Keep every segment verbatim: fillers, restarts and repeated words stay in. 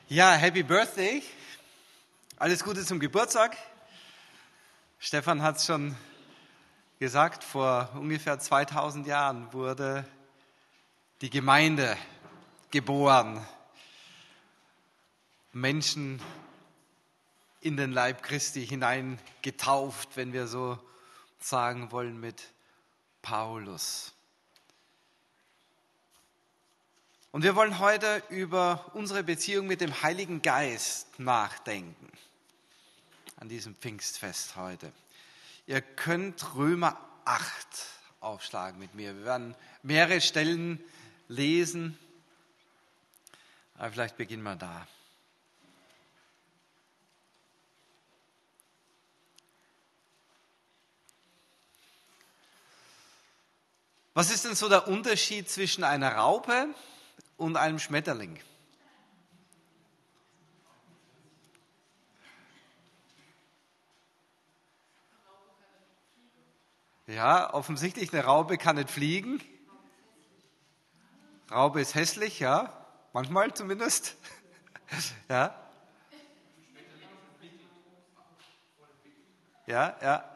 Ja, Happy Birthday. Alles Gute zum Geburtstag. Stefan hat es schon gesagt, vor ungefähr zweitausend Jahren wurde die Gemeinde geboren. Menschen in den Leib Christi hineingetauft, wenn wir so sagen wollen, mit Paulus. Und wir wollen heute über unsere Beziehung mit dem Heiligen Geist nachdenken, an diesem Pfingstfest heute. Ihr könnt Römer acht aufschlagen mit mir. Wir werden mehrere Stellen lesen, aber vielleicht beginnen wir da. Was ist denn so der Unterschied zwischen einer Raupe und einem Schmetterling? Ja, offensichtlich, eine Raupe kann nicht fliegen. Raupe ist hässlich, ja, manchmal zumindest. Ja. Ja, ja.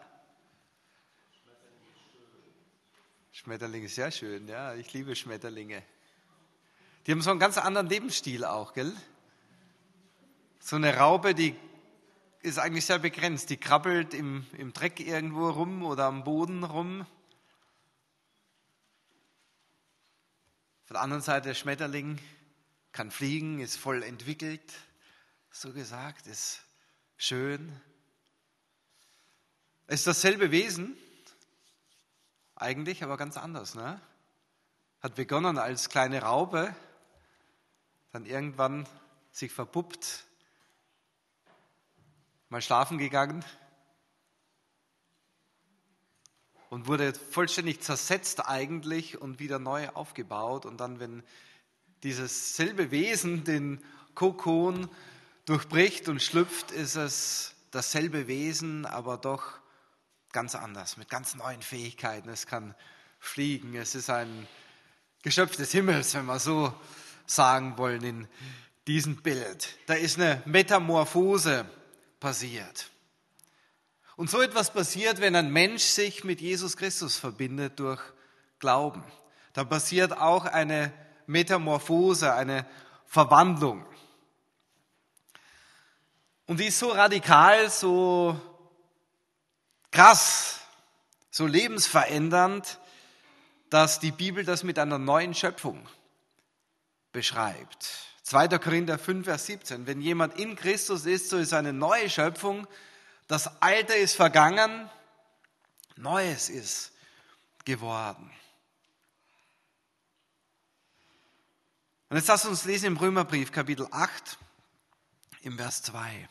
Schmetterling ist sehr schön, ja, ich liebe Schmetterlinge. Die haben so einen ganz anderen Lebensstil auch, gell? So eine Raupe, die ist eigentlich sehr begrenzt. Die krabbelt im, im Dreck irgendwo rum oder am Boden rum. Von der anderen Seite, der Schmetterling kann fliegen, ist voll entwickelt, so gesagt, ist schön. Es ist dasselbe Wesen, eigentlich, aber ganz anders, ne? Hat begonnen als kleine Raupe, dann irgendwann sich verpuppt, mal schlafen gegangen und wurde vollständig zersetzt eigentlich und wieder neu aufgebaut. Und dann, wenn dieses selbe Wesen den Kokon durchbricht und schlüpft, ist es dasselbe Wesen, aber doch ganz anders, mit ganz neuen Fähigkeiten. Es kann fliegen, es ist ein Geschöpf des Himmels, wenn wir so sagen wollen, in diesem Bild. Da ist eine Metamorphose passiert. Und so etwas passiert, wenn ein Mensch sich mit Jesus Christus verbindet durch Glauben. Da passiert auch eine Metamorphose, eine Verwandlung. Und die ist so radikal, so krass, so lebensverändernd, dass die Bibel das mit einer neuen Schöpfung beschreibt. zweiter Korinther fünf, Vers siebzehn. Wenn jemand in Christus ist, so ist eine neue Schöpfung. Das Alte ist vergangen, Neues ist geworden. Und jetzt lasst uns lesen im Römerbrief, Kapitel acht, im Vers zwei.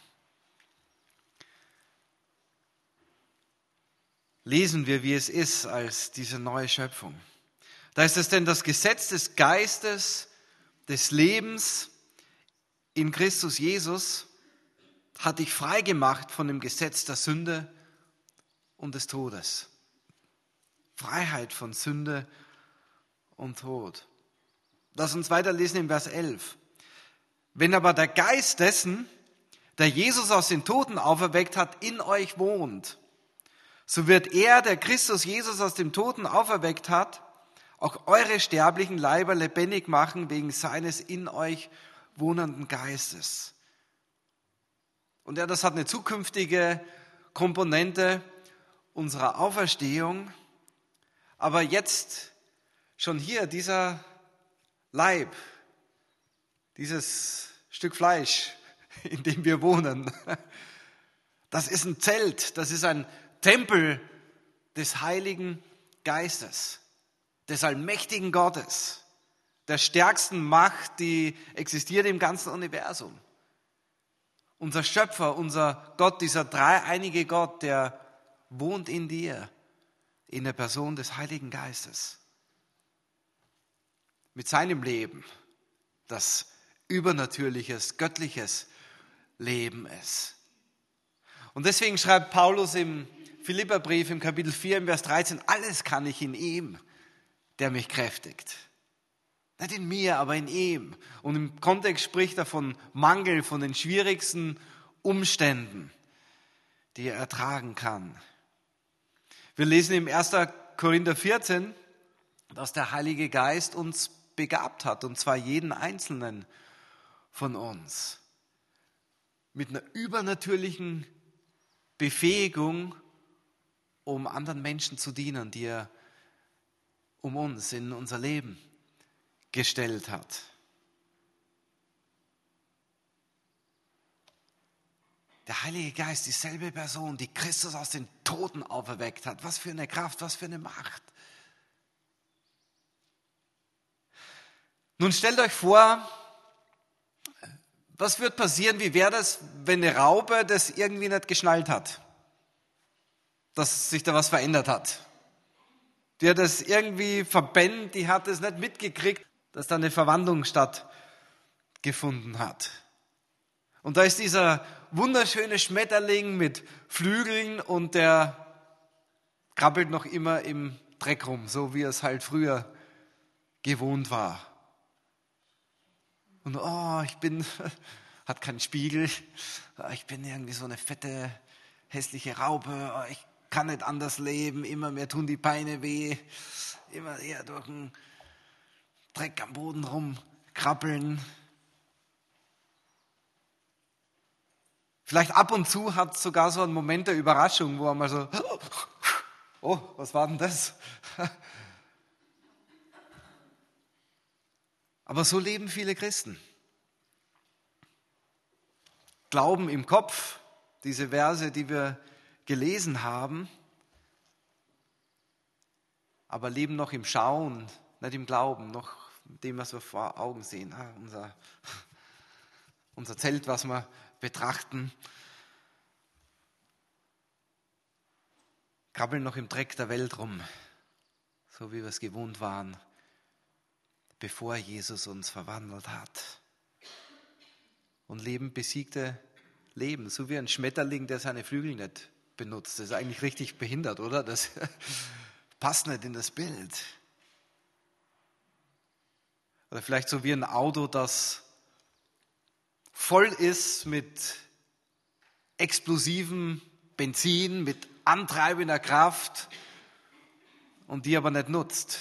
Lesen wir, wie es ist als diese neue Schöpfung. Da ist es denn das Gesetz des Geistes, des Lebens in Christus Jesus hat dich frei gemacht von dem Gesetz der Sünde und des Todes. Freiheit von Sünde und Tod. Lass uns weiterlesen im Vers elf. Wenn aber der Geist dessen, der Jesus aus den Toten auferweckt hat, in euch wohnt, so wird er, der Christus Jesus aus dem Toten auferweckt hat, auch eure sterblichen Leiber lebendig machen wegen seines in euch wohnenden Geistes. Und ja, das hat eine zukünftige Komponente unserer Auferstehung. Aber jetzt schon hier dieser Leib, dieses Stück Fleisch, in dem wir wohnen, das ist ein Zelt, das ist ein Tempel des Heiligen Geistes, des allmächtigen Gottes, der stärksten Macht, die existiert im ganzen Universum. Unser Schöpfer, unser Gott, dieser dreieinige Gott, der wohnt in dir, in der Person des Heiligen Geistes. Mit seinem Leben, das übernatürliches, göttliches Leben ist. Und deswegen schreibt Paulus im Philipperbrief im Kapitel vier, im Vers dreizehn, alles kann ich in ihm, der mich kräftigt. Nicht in mir, aber in ihm. Und im Kontext spricht er von Mangel, von den schwierigsten Umständen, die er ertragen kann. Wir lesen im ersten Korinther vierzehn, dass der Heilige Geist uns begabt hat, und zwar jeden Einzelnen von uns, mit einer übernatürlichen Befähigung, um anderen Menschen zu dienen, die er um uns in unser Leben gestellt hat. Der Heilige Geist, dieselbe Person, die Christus aus den Toten auferweckt hat. Was für eine Kraft, was für eine Macht. Nun stellt euch vor, was wird passieren, wie wäre das, wenn eine Raupe das irgendwie nicht geschnallt hat, dass sich da was verändert hat. Die hat das irgendwie verpennt, die hat es nicht mitgekriegt, dass da eine Verwandlung stattgefunden hat. Und da ist dieser wunderschöne Schmetterling mit Flügeln und der krabbelt noch immer im Dreck rum, so wie es halt früher gewohnt war. Und oh, ich bin, hat keinen Spiegel, ich bin irgendwie so eine fette, hässliche Raupe, oh, ich kann nicht anders leben, immer mehr tun die Beine weh, immer eher durch den Dreck am Boden rumkrabbeln. Vielleicht ab und zu hat es sogar so einen Moment der Überraschung, wo er mal so, oh, was war denn das? Aber so leben viele Christen. Glauben im Kopf, diese Verse, die wir gelesen haben, aber leben noch im Schauen, nicht im Glauben, noch dem, was wir vor Augen sehen. Ah, unser, unser Zelt, was wir betrachten, krabbeln noch im Dreck der Welt rum, so wie wir es gewohnt waren, bevor Jesus uns verwandelt hat. Und leben besiegte Leben, so wie ein Schmetterling, der seine Flügel nicht benutzt. Das ist eigentlich richtig behindert, oder? Das passt nicht in das Bild. Oder vielleicht so wie ein Auto, das voll ist mit explosivem Benzin, mit antreibender Kraft und die aber nicht nutzt.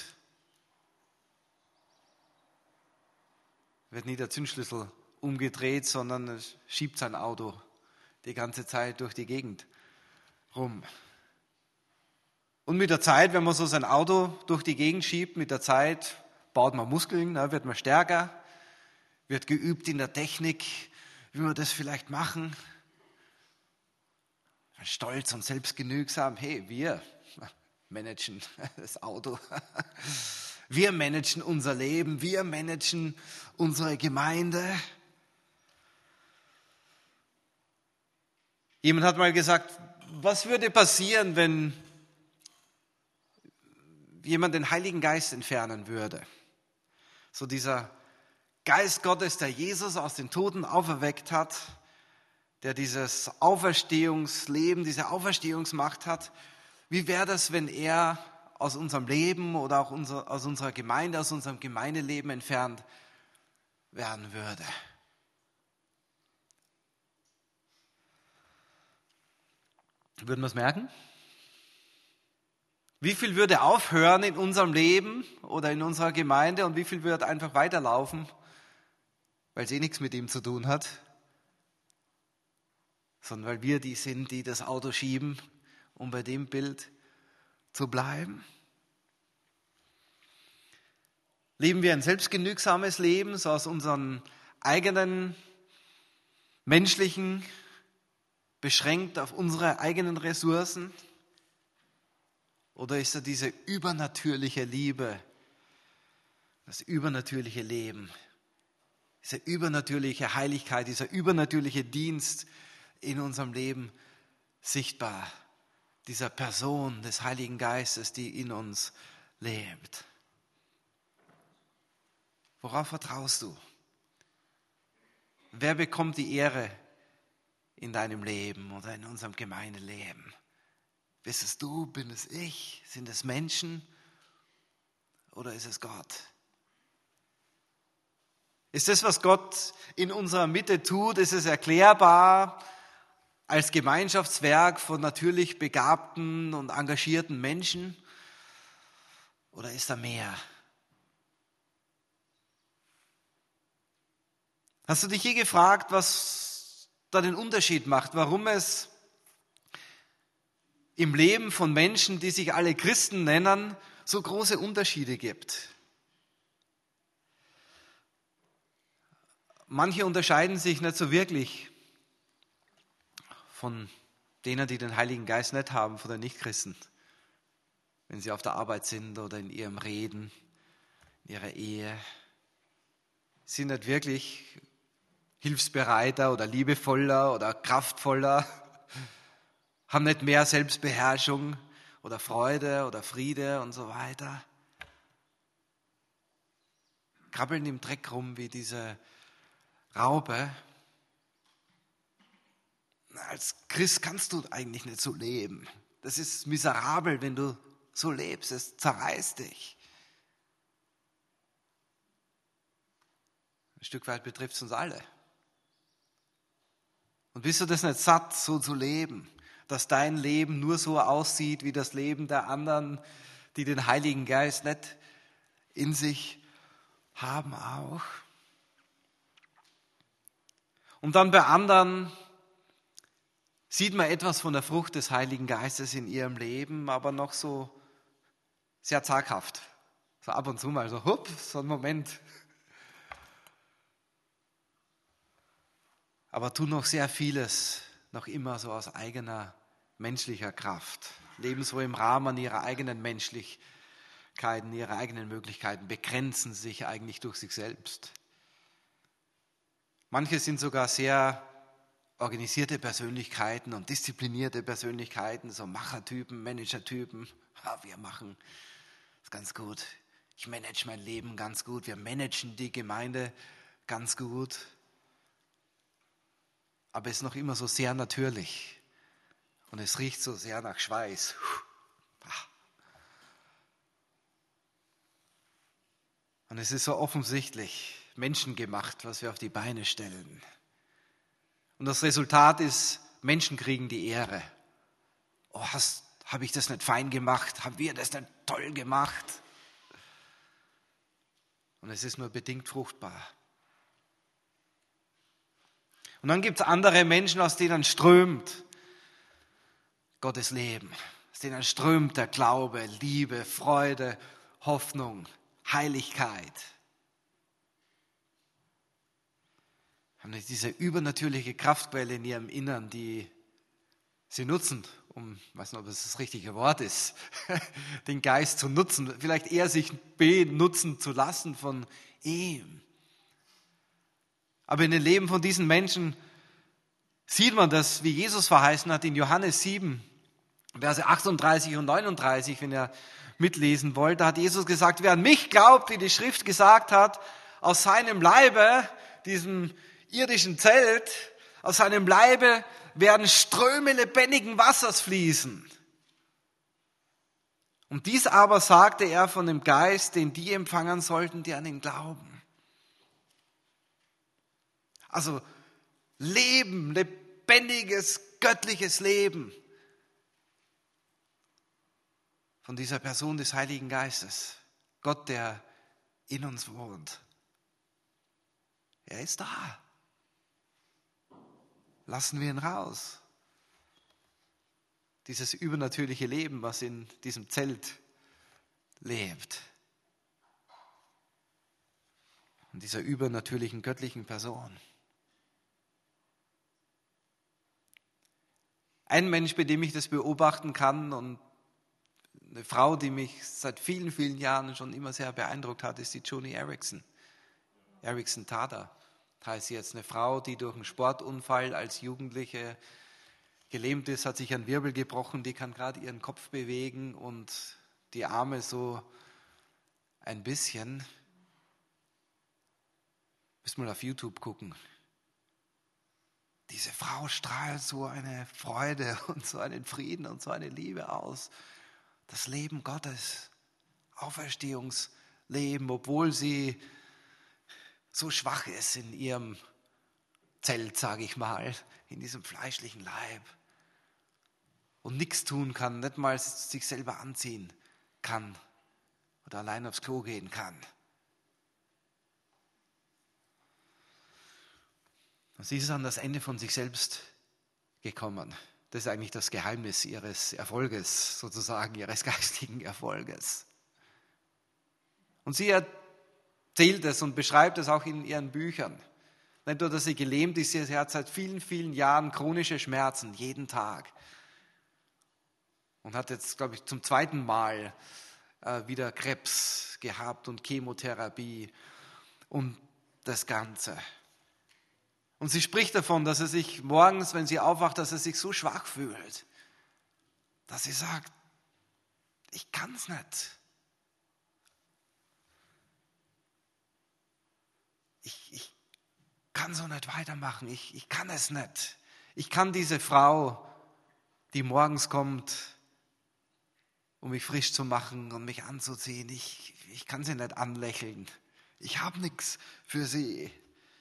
Wird nie der Zündschlüssel umgedreht, sondern es schiebt sein Auto die ganze Zeit durch die Gegend rum. Und mit der Zeit, wenn man so sein Auto durch die Gegend schiebt, mit der Zeit baut man Muskeln, wird man stärker, wird geübt in der Technik, wie wir das vielleicht machen. Stolz und selbstgenügsam, hey, wir managen das Auto. Wir managen unser Leben, wir managen unsere Gemeinde. Jemand hat mal gesagt, was würde passieren, wenn jemand den Heiligen Geist entfernen würde? So dieser Geist Gottes, der Jesus aus den Toten auferweckt hat, der dieses Auferstehungsleben, diese Auferstehungsmacht hat. Wie wäre das, wenn er aus unserem Leben oder auch unser, aus unserer Gemeinde, aus unserem Gemeindeleben entfernt werden würde? Würden wir es merken? Wie viel würde aufhören in unserem Leben oder in unserer Gemeinde und wie viel würde einfach weiterlaufen, weil es eh nichts mit ihm zu tun hat, sondern weil wir die sind, die das Auto schieben, um bei dem Bild zu bleiben? Leben wir ein selbstgenügsames Leben, so aus unseren eigenen menschlichen, beschränkt auf unsere eigenen Ressourcen? Oder ist da diese übernatürliche Liebe, das übernatürliche Leben, diese übernatürliche Heiligkeit, dieser übernatürliche Dienst in unserem Leben sichtbar, dieser Person des Heiligen Geistes, die in uns lebt? Worauf vertraust du? Wer bekommt die Ehre in deinem Leben oder in unserem Gemeindeleben? Bist es du, bin es ich? Sind es Menschen oder ist es Gott? Ist das, was Gott in unserer Mitte tut, ist es erklärbar als Gemeinschaftswerk von natürlich begabten und engagierten Menschen? Oder ist da mehr? Hast du dich je gefragt, was da den Unterschied macht, warum es im Leben von Menschen, die sich alle Christen nennen, so große Unterschiede gibt? Manche unterscheiden sich nicht so wirklich von denen, die den Heiligen Geist nicht haben, von den Nichtchristen. Wenn sie auf der Arbeit sind oder in ihrem Reden, in ihrer Ehe. Sie sind nicht wirklich hilfsbereiter oder liebevoller oder kraftvoller, haben nicht mehr Selbstbeherrschung oder Freude oder Friede und so weiter. Krabbeln im Dreck rum wie diese Raupe. Als Christ kannst du eigentlich nicht so leben. Das ist miserabel, wenn du so lebst. Es zerreißt dich. Ein Stück weit betrifft es uns alle. Und bist du das nicht satt, so zu leben, dass dein Leben nur so aussieht wie das Leben der anderen, die den Heiligen Geist nicht in sich haben auch? Und dann bei anderen sieht man etwas von der Frucht des Heiligen Geistes in ihrem Leben, aber noch so sehr zaghaft. So ab und zu mal so, hup, so ein Moment. Aber tun noch sehr vieles, noch immer so aus eigener menschlicher Kraft. Leben so im Rahmen ihrer eigenen Menschlichkeiten, ihrer eigenen Möglichkeiten, begrenzen sich eigentlich durch sich selbst. Manche sind sogar sehr organisierte Persönlichkeiten und disziplinierte Persönlichkeiten, so Machertypen, Managertypen. Ja, wir machen das ganz gut. Ich manage mein Leben ganz gut. Wir managen die Gemeinde ganz gut. Aber es ist noch immer so sehr natürlich. Und es riecht so sehr nach Schweiß. Und es ist so offensichtlich menschengemacht, was wir auf die Beine stellen. Und das Resultat ist, Menschen kriegen die Ehre. Oh, habe ich das nicht fein gemacht? Haben wir das nicht toll gemacht? Und es ist nur bedingt fruchtbar. Und dann gibt es andere Menschen, aus denen strömt Gottes Leben. Aus denen strömt der Glaube, Liebe, Freude, Hoffnung, Heiligkeit. Haben diese übernatürliche Kraftquelle in ihrem Innern, die sie nutzen, um, ich weiß nicht, ob es das richtige Wort ist, den Geist zu nutzen, vielleicht eher sich benutzen zu lassen von ihm. Aber in den Leben von diesen Menschen sieht man das, wie Jesus verheißen hat in Johannes sieben, Verse achtunddreißig und neununddreißig, wenn ihr mitlesen wollt. Da hat Jesus gesagt, wer an mich glaubt, wie die Schrift gesagt hat, aus seinem Leibe, diesem irdischen Zelt, aus seinem Leibe werden Ströme lebendigen Wassers fließen. Und dies aber sagte er von dem Geist, den die empfangen sollten, die an ihn glauben. Also Leben, lebendiges, göttliches Leben von dieser Person des Heiligen Geistes. Gott, der in uns wohnt. Er ist da. Lassen wir ihn raus. Dieses übernatürliche Leben, was in diesem Zelt lebt. Und dieser übernatürlichen göttlichen Person. Ein Mensch, bei dem ich das beobachten kann und eine Frau, die mich seit vielen, vielen Jahren schon immer sehr beeindruckt hat, ist die Joni Eareckson. Eareckson Tada heißt sie jetzt. Eine Frau, die durch einen Sportunfall als Jugendliche gelähmt ist, hat sich einen Wirbel gebrochen, die kann gerade ihren Kopf bewegen und die Arme so ein bisschen. Müsst mal auf YouTube gucken. Diese Frau strahlt so eine Freude und so einen Frieden und so eine Liebe aus. Das Leben Gottes, Auferstehungsleben, obwohl sie so schwach ist in ihrem Zelt, sage ich mal, in diesem fleischlichen Leib und nichts tun kann, nicht mal sich selber anziehen kann oder allein aufs Klo gehen kann. Und sie ist an das Ende von sich selbst gekommen. Das ist eigentlich das Geheimnis ihres Erfolges, sozusagen ihres geistigen Erfolges. Und sie erzählt es und beschreibt es auch in ihren Büchern. Nicht nur, dass sie gelähmt ist, sie hat seit vielen, vielen Jahren chronische Schmerzen, jeden Tag. Und hat jetzt, glaube ich, zum zweiten Mal äh, wieder Krebs gehabt und Chemotherapie und das Ganze. Und sie spricht davon, dass sie sich morgens, wenn sie aufwacht, dass sie sich so schwach fühlt, dass sie sagt, ich kann es nicht. Ich, ich kann so nicht weitermachen, ich, ich kann es nicht. Ich kann diese Frau, die morgens kommt, um mich frisch zu machen und mich anzuziehen, ich, ich kann sie nicht anlächeln. Ich habe nichts für sie.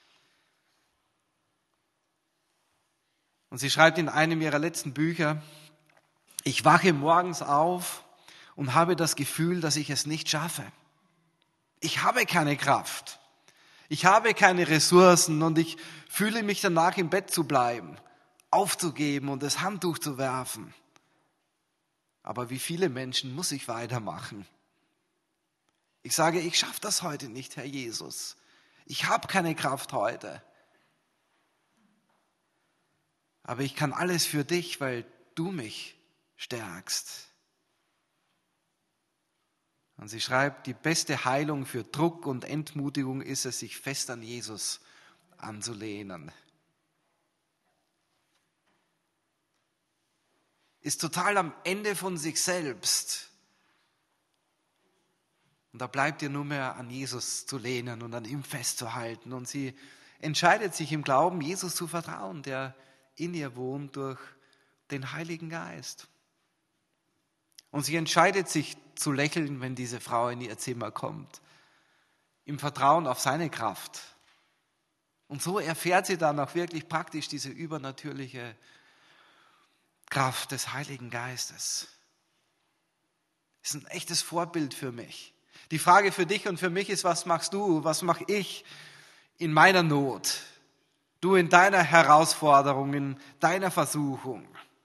Und sie schreibt in einem ihrer letzten Bücher, ich wache morgens auf und habe das Gefühl, dass ich es nicht schaffe. Ich habe keine Kraft. Ich habe keine Ressourcen und ich fühle mich danach, im Bett zu bleiben, aufzugeben und das Handtuch zu werfen. Aber wie viele Menschen muss ich weitermachen? Ich sage, ich schaffe das heute nicht, Herr Jesus. Ich habe keine Kraft heute. Aber ich kann alles für dich, weil du mich stärkst. Und sie schreibt, die beste Heilung für Druck und Entmutigung ist es, sich fest an Jesus anzulehnen. Ist total am Ende von sich selbst. Und da bleibt ihr nur mehr an Jesus zu lehnen und an ihm festzuhalten. Und sie entscheidet sich im Glauben, Jesus zu vertrauen, der in ihr wohnt durch den Heiligen Geist. Und sie entscheidet sich zu lächeln, wenn diese Frau in ihr Zimmer kommt, im Vertrauen auf seine Kraft. Und so erfährt sie dann auch wirklich praktisch diese übernatürliche Kraft des Heiligen Geistes. Das ist ein echtes Vorbild für mich. Die Frage für dich und für mich ist, was machst du, was mache ich in meiner Not? Du in deiner Herausforderung, in deiner Versuchung.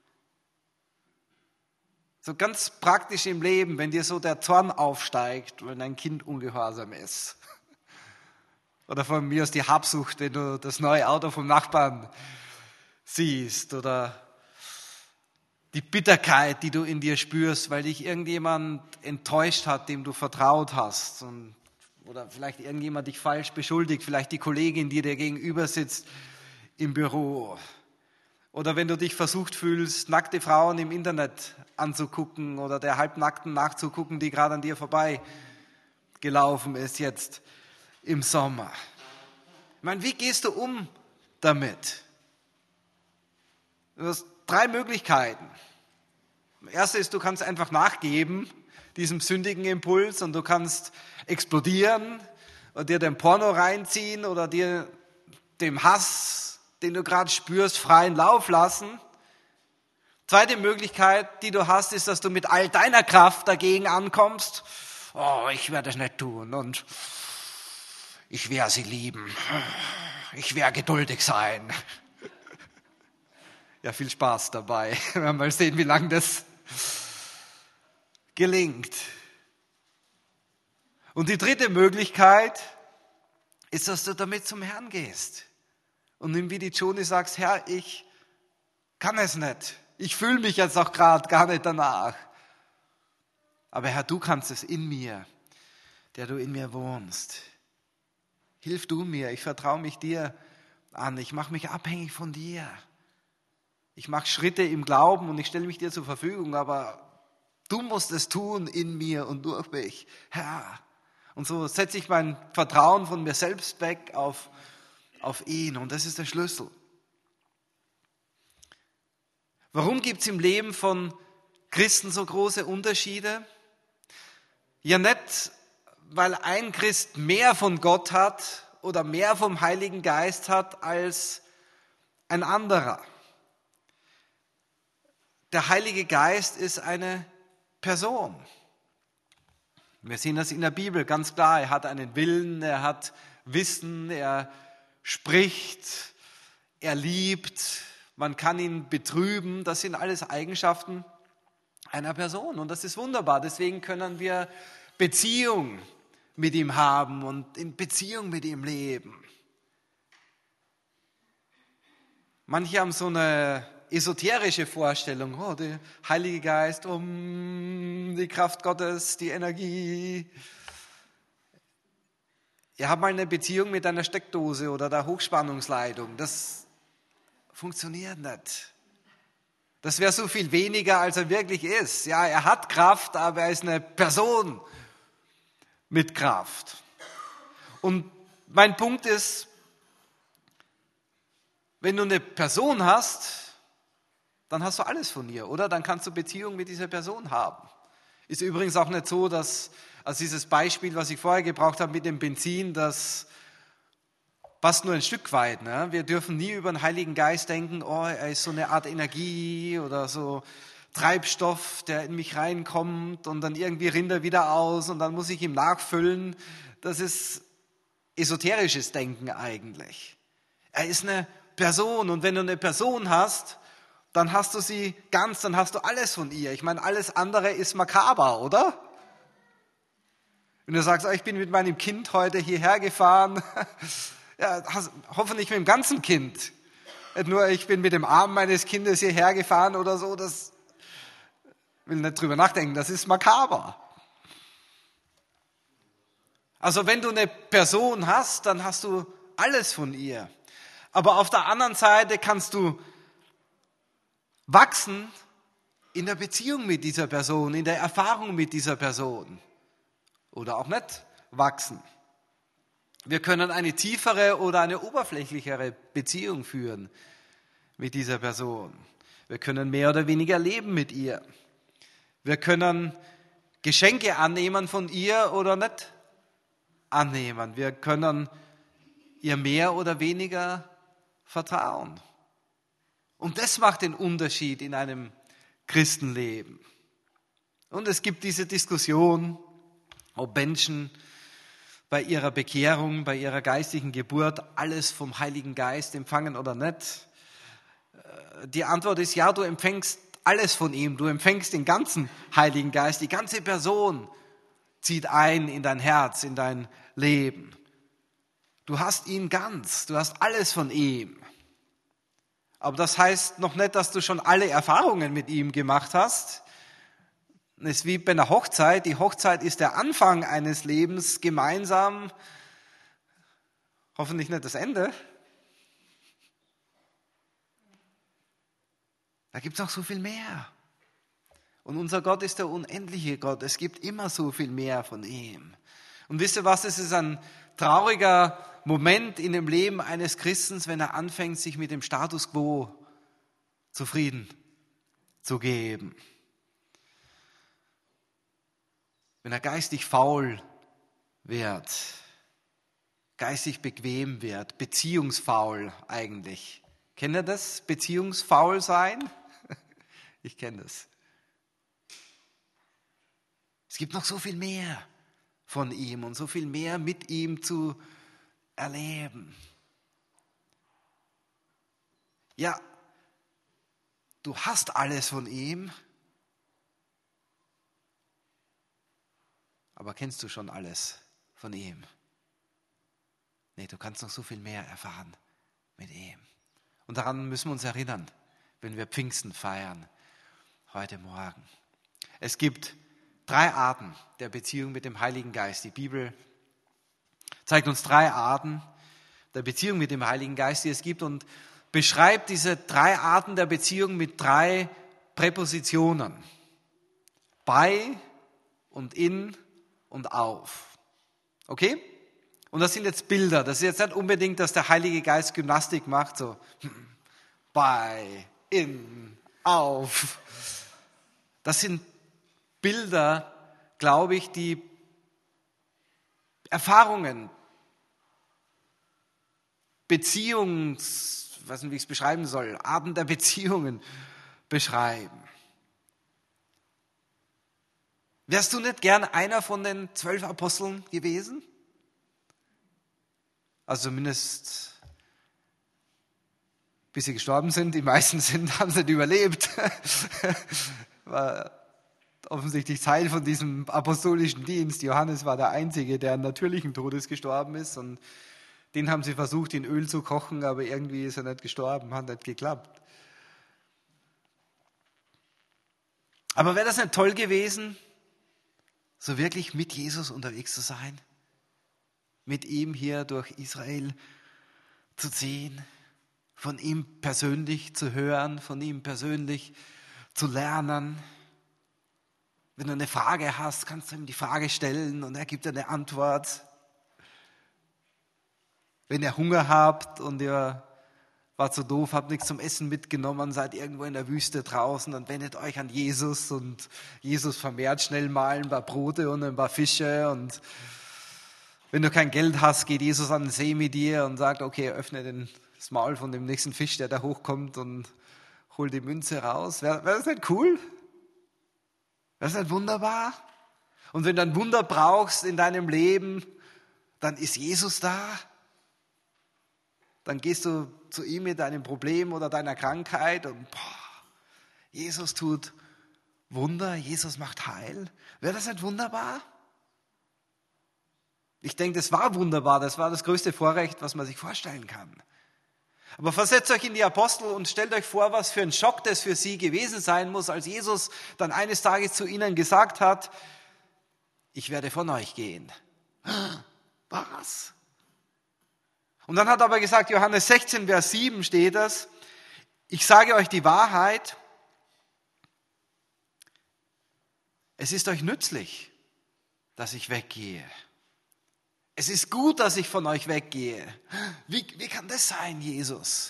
So ganz praktisch im Leben, wenn dir so der Zorn aufsteigt, wenn ein Kind ungehorsam ist. Oder von mir aus die Habsucht, wenn du das neue Auto vom Nachbarn siehst. Oder die Bitterkeit, die du in dir spürst, weil dich irgendjemand enttäuscht hat, dem du vertraut hast. Und Oder vielleicht irgendjemand dich falsch beschuldigt, vielleicht die Kollegin, die dir gegenüber sitzt im Büro. Oder wenn du dich versucht fühlst, nackte Frauen im Internet anzugucken oder der Halbnackten nachzugucken, die gerade an dir vorbei gelaufen ist jetzt im Sommer. Ich meine, wie gehst du um damit? Du hast drei Möglichkeiten. Das erste ist, du kannst einfach nachgeben, diesem sündigen Impuls, und du kannst explodieren oder dir den Porno reinziehen oder dir dem Hass, den du gerade spürst, freien Lauf lassen. Zweite Möglichkeit, die du hast, ist, dass du mit all deiner Kraft dagegen ankommst. Oh, ich werde es nicht tun und ich werde sie lieben. Ich werde geduldig sein. Ja, viel Spaß dabei. Wir werden mal sehen, wie lange das gelingt. Und die dritte Möglichkeit ist, dass du damit zum Herrn gehst und ihm wie die Joni sagst, Herr, ich kann es nicht. Ich fühle mich jetzt auch gerade gar nicht danach. Aber Herr, du kannst es in mir, der du in mir wohnst. Hilf du mir, ich vertraue mich dir an, ich mache mich abhängig von dir. Ich mache Schritte im Glauben und ich stelle mich dir zur Verfügung, aber du musst es tun in mir und durch mich, Herr. Und so setze ich mein Vertrauen von mir selbst weg auf, auf ihn, und das ist der Schlüssel. Warum gibt es im Leben von Christen so große Unterschiede? Ja, nicht, weil ein Christ mehr von Gott hat oder mehr vom Heiligen Geist hat als ein anderer. Der Heilige Geist ist eine Person. Wir sehen das in der Bibel ganz klar. Er hat einen Willen, er hat Wissen, er spricht, er liebt, man kann ihn betrüben. Das sind alles Eigenschaften einer Person und das ist wunderbar. Deswegen können wir Beziehung mit ihm haben und in Beziehung mit ihm leben. Manche haben so eine esoterische Vorstellung, oh, der Heilige Geist, um die Kraft Gottes, die Energie. Ihr habt mal eine Beziehung mit einer Steckdose oder der Hochspannungsleitung. Das funktioniert nicht. Das wäre so viel weniger, als er wirklich ist. Ja, er hat Kraft, aber er ist eine Person mit Kraft. Und mein Punkt ist, wenn du eine Person hast, dann hast du alles von ihr, oder? Dann kannst du Beziehung mit dieser Person haben. Ist übrigens auch nicht so, dass, also dieses Beispiel, was ich vorher gebraucht habe mit dem Benzin, das passt nur ein Stück weit. Ne? Wir dürfen nie über den Heiligen Geist denken, oh, er ist so eine Art Energie oder so Treibstoff, der in mich reinkommt und dann irgendwie rinnt er wieder aus und dann muss ich ihm nachfüllen. Das ist esoterisches Denken eigentlich. Er ist eine Person und wenn du eine Person hast, dann hast du sie ganz, dann hast du alles von ihr. Ich meine, alles andere ist makaber, oder? Wenn du sagst, oh, ich bin mit meinem Kind heute hierher gefahren, ja, hast, hoffentlich mit dem ganzen Kind. Nicht nur, ich bin mit dem Arm meines Kindes hierher gefahren oder so, das will nicht drüber nachdenken, das ist makaber. Also wenn du eine Person hast, dann hast du alles von ihr. Aber auf der anderen Seite kannst du wachsen in der Beziehung mit dieser Person, in der Erfahrung mit dieser Person. Oder auch nicht wachsen. Wir können eine tiefere oder eine oberflächlichere Beziehung führen mit dieser Person. Wir können mehr oder weniger leben mit ihr. Wir können Geschenke annehmen von ihr oder nicht annehmen. Wir können ihr mehr oder weniger vertrauen. Und das macht den Unterschied in einem Christenleben. Und es gibt diese Diskussion, ob Menschen bei ihrer Bekehrung, bei ihrer geistigen Geburt alles vom Heiligen Geist empfangen oder nicht. Die Antwort ist ja, du empfängst alles von ihm. Du empfängst den ganzen Heiligen Geist. Die ganze Person zieht ein in dein Herz, in dein Leben. Du hast ihn ganz, du hast alles von ihm. Aber das heißt noch nicht, dass du schon alle Erfahrungen mit ihm gemacht hast. Es ist wie bei einer Hochzeit. Die Hochzeit ist der Anfang eines Lebens gemeinsam. Hoffentlich nicht das Ende. Da gibt es noch so viel mehr. Und unser Gott ist der unendliche Gott. Es gibt immer so viel mehr von ihm. Und wisst ihr was, es ist ein trauriger Moment in dem Leben eines Christens, wenn er anfängt, sich mit dem Status quo zufrieden zu geben. Wenn er geistig faul wird, geistig bequem wird, beziehungsfaul eigentlich. Kennt ihr das? Beziehungsfaul sein? Ich kenne das. Es gibt noch so viel mehr von ihm und so viel mehr mit ihm zu erleben. Ja, du hast alles von ihm, aber kennst du schon alles von ihm? Nee, du kannst noch so viel mehr erfahren mit ihm. Und daran müssen wir uns erinnern, wenn wir Pfingsten feiern, heute Morgen. Es gibt drei Arten der Beziehung mit dem Heiligen Geist. Die Bibel zeigt uns drei Arten der Beziehung mit dem Heiligen Geist, die es gibt, und beschreibt diese drei Arten der Beziehung mit drei Präpositionen. Bei und in und auf. Okay? Und das sind jetzt Bilder. Das ist jetzt nicht unbedingt, dass der Heilige Geist Gymnastik macht, so bei, in, auf. Das sind Bilder, glaube ich, die Erfahrungen Beziehungs, ich weiß nicht, wie ich es beschreiben soll, Arten der Beziehungen beschreiben. Wärst du nicht gern einer von den zwölf Aposteln gewesen? Also zumindest bis sie gestorben sind. Die meisten sind, haben es nicht überlebt. War offensichtlich Teil von diesem apostolischen Dienst. Johannes war der Einzige, der an natürlichen Todes gestorben ist. Und den haben sie versucht, in Öl zu kochen, aber irgendwie ist er nicht gestorben, hat nicht geklappt. Aber wäre das nicht toll gewesen, so wirklich mit Jesus unterwegs zu sein? Mit ihm hier durch Israel zu ziehen? Von ihm persönlich zu hören, von ihm persönlich zu lernen. Wenn du eine Frage hast, kannst du ihm die Frage stellen und er gibt dir eine Antwort. Wenn ihr Hunger habt und ihr wart so doof, habt nichts zum Essen mitgenommen, seid irgendwo in der Wüste draußen, dann wendet euch an Jesus und Jesus vermehrt schnell mal ein paar Brote und ein paar Fische. Und wenn du kein Geld hast, geht Jesus an den See mit dir und sagt, okay, öffne den das Maul von dem nächsten Fisch, der da hochkommt, und hol die Münze raus. Wäre wär das nicht cool? Wäre das nicht wunderbar? Und wenn du ein Wunder brauchst in deinem Leben, dann ist Jesus da. Dann gehst du zu ihm mit deinem Problem oder deiner Krankheit und boah, Jesus tut Wunder, Jesus macht Heil. Wäre das nicht wunderbar? Ich denke, das war wunderbar, das war das größte Vorrecht, was man sich vorstellen kann. Aber versetzt euch in die Apostel und stellt euch vor, was für ein Schock das für sie gewesen sein muss, als Jesus dann eines Tages zu ihnen gesagt hat, ich werde von euch gehen. Was? Und dann hat er aber gesagt, Johannes sechzehn, Vers sieben steht das, ich sage euch die Wahrheit, es ist euch nützlich, dass ich weggehe. Es ist gut, dass ich von euch weggehe. Wie, wie kann das sein, Jesus?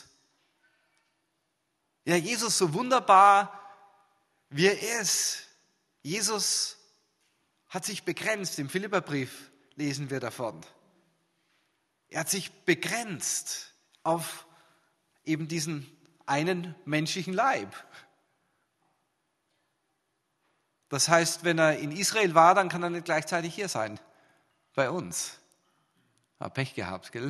Ja, Jesus, so wunderbar wie er ist. Jesus hat sich begrenzt. Im Philipperbrief lesen wir davon. Er hat sich begrenzt auf eben diesen einen menschlichen Leib. Das heißt, wenn er in Israel war, dann kann er nicht gleichzeitig hier sein, bei uns. Hat Pech gehabt, gell?